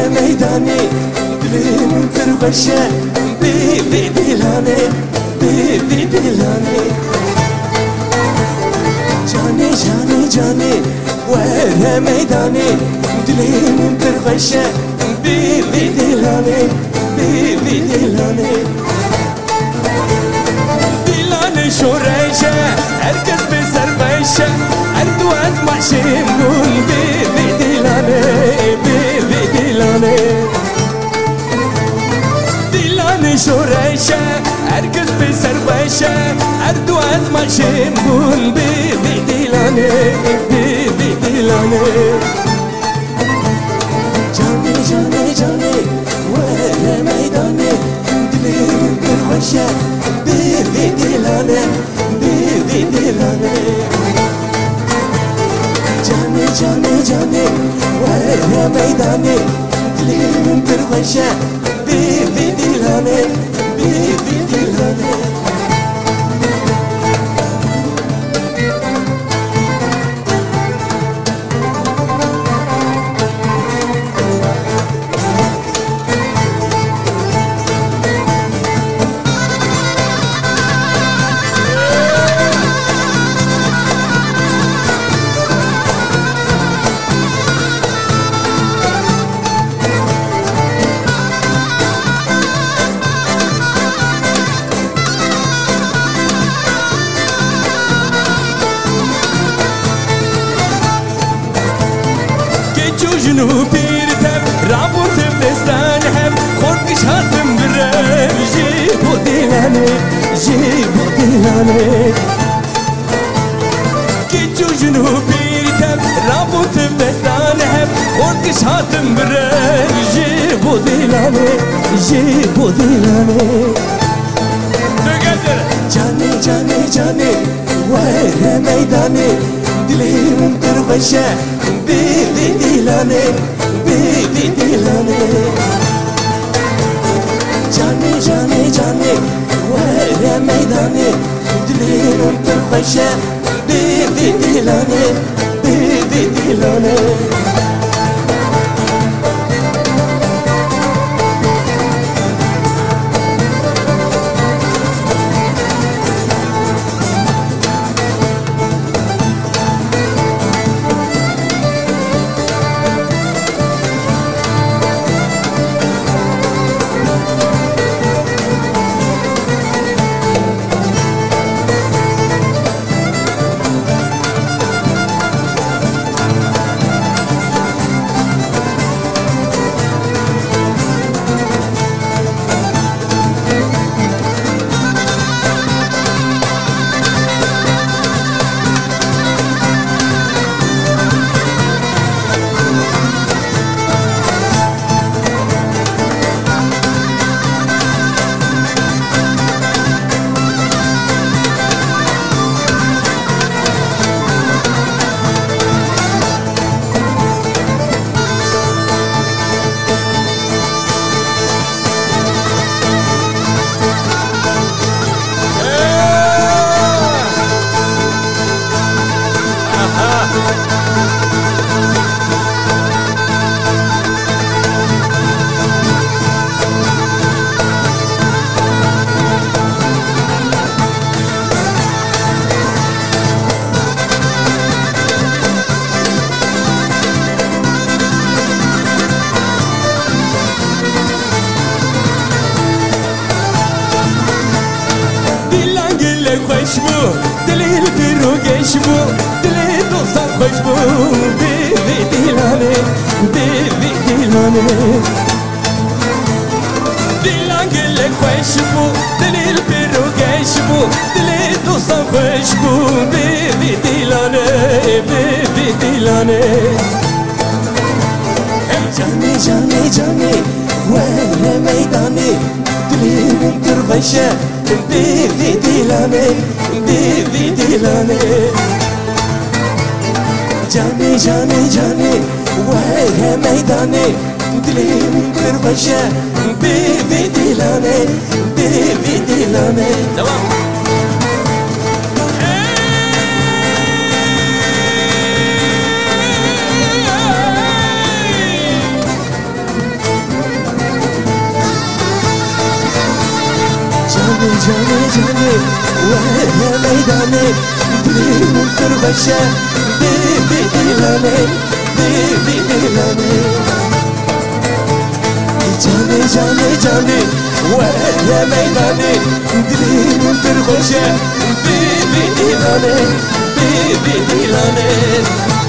ميداني دليم كربشة بيبي دلاني بيبي دلاني جاني جاني جاني وين ميداني دليم كربشة بيبي دلاني بيبي دلاني دلاني شوريشة هركز بسربيشة أردو أسمع شمون بيبي دلاني بيبي دلاني دلاني شوريشة هركز بسربيشة أردو أسمع شمون بيبي دلاني بيبي دلاني جاني جاني جاني وين ميداني دليم بالخشة بيبي دلاني بيبي دلاني جاني جاني جاني وين ميداني دليم بالخشة بيبي دلاني بيبي دلاني جنو بيرتم رابط بستانهم خوركش هاتم برم جيبو ديلاني جيبو ديلاني كيتشو جنو بيرتم رابط بستانهم خوركش هاتم برم جيبو ديلاني جيبو ديلاني جاني جاني جاني وين ميداني دليم كربشة بيبي دلاني بيبي دلاني جاني جاني جاني وين ميداني دليم كربشة بيبي دلاني بيبي دلاني خوشبو دلی برو گشبو دلی دوستان خوشبو بیبی دیلانه بیبی دیلانه دیلان گل خوشبو دلی برو گشبو دلی دوستان خوشبو بیبی دیلانه بیبی دیلانه جانی جانی جانی وين ميداني دليم كربشة بيبي دلاني بيبي دلاني جاني جاني جاني وين ميداني دليم كربشة بيبي دلاني بيبي دلاني جاني جاني ويا ميداني دلي منتربشة بيبي دلاني بيبي دلاني جاني جاني جاني ويا ميداني دلي منتربشة بيبي دلاني بيبي دلاني